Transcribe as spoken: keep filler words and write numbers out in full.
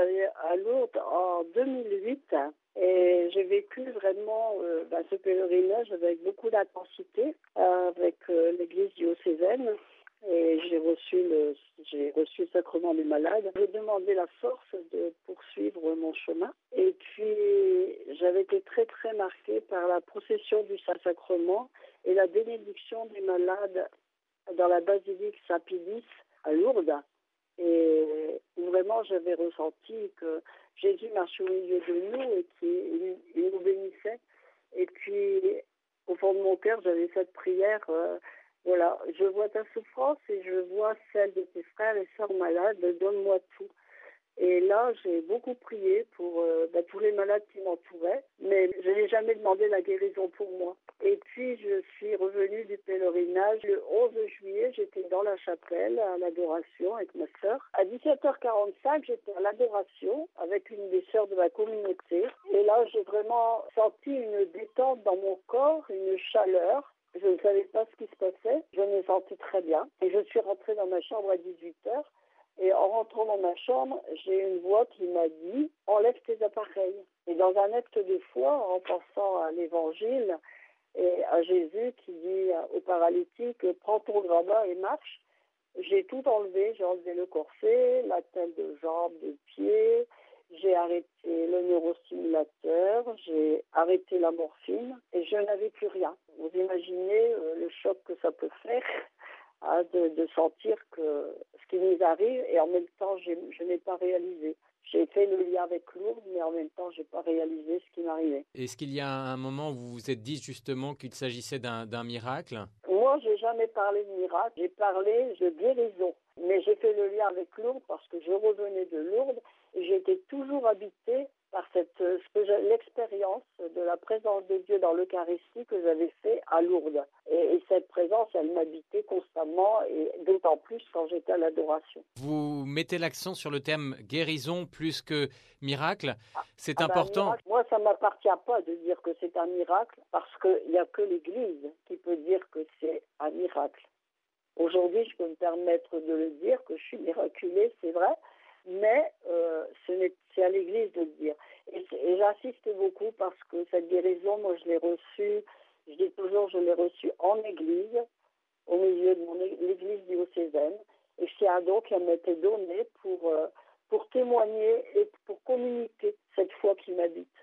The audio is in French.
allée à Lourdes en deux mille huit et j'ai vécu vraiment euh, bah, ce pèlerinage avec beaucoup d'intensité euh, avec euh, l'église diocésaine. Et j'ai reçu le j'ai reçu le sacrement des malades. J'ai demandé la force de poursuivre mon chemin. Et puis j'avais été très très marquée par la procession du Saint-Sacrement et la bénédiction des malades dans la basilique Saint-Pédis à Lourdes. Et vraiment j'avais ressenti que Jésus marchait au milieu de nous et qu'il il nous bénissait. Et puis au fond de mon cœur j'avais cette prière. Euh, Voilà, je vois ta souffrance et je vois celle de tes frères et sœurs malades, donne-moi tout. Et là, j'ai beaucoup prié pour euh, bah, tous les malades qui m'entouraient, mais je n'ai jamais demandé la guérison pour moi. Et puis, je suis revenue du pèlerinage. Le onze juillet, j'étais dans la chapelle à l'adoration avec ma sœur. À dix-sept heures quarante-cinq, j'étais à l'adoration avec une des sœurs de ma communauté. Et là, j'ai vraiment senti une détente dans mon corps, une chaleur. Je ne savais pas ce qui se passait. Je me sentais très bien. Et je suis rentrée dans ma chambre à dix-huit heures. Et en rentrant dans ma chambre, j'ai une voix qui m'a dit « Enlève tes appareils ». Et dans un acte de foi, en pensant à l'évangile et à Jésus qui dit au paralytique « Prends ton grabat et marche », j'ai tout enlevé. J'ai enlevé le corset, la telle de jambes, de pieds. J'ai arrêté le neurostimulateur, j'ai arrêté la morphine et je n'avais plus rien. Vous imaginez euh, le choc que ça peut faire hein, de, de sentir que ce qui nous arrive et en même temps j'ai, je n'ai pas réalisé. J'ai fait le lien avec Lourdes, mais en même temps, je n'ai pas réalisé ce qui m'arrivait. Est-ce qu'il y a un moment où vous vous êtes dit justement qu'il s'agissait d'un, d'un miracle ? Moi, je n'ai jamais parlé de miracle, j'ai parlé de guérison. Mais j'ai fait le lien avec Lourdes parce que je revenais de Lourdes et j'étais toujours habitée par cette, ce que j'ai, l'expérience de la présence de Dieu dans l'Eucharistie que j'avais fait à Lourdes. Et, et cette présence, elle m'habitait constamment et d'autant plus quand j'étais à l'adoration. Vous mettez l'accent sur le thème guérison plus que miracle. C'est Ah ben, important. miracle, moi, ça ne m'appartient pas de dire que c'est un miracle parce qu'il n'y a que l'Église qui peut dire que c'est un miracle. Aujourd'hui, je peux me permettre de le dire, que je suis miraculée, c'est vrai, mais euh, ce n'est, c'est à l'Église de le dire. Et, et j'insiste beaucoup parce que cette guérison, moi, je l'ai reçue, je dis toujours, je l'ai reçue en Église, au milieu de mon é- l'Église diocésaine, et c'est un don qui m'a été donné pour, euh, pour témoigner et pour communiquer cette foi qui m'habite.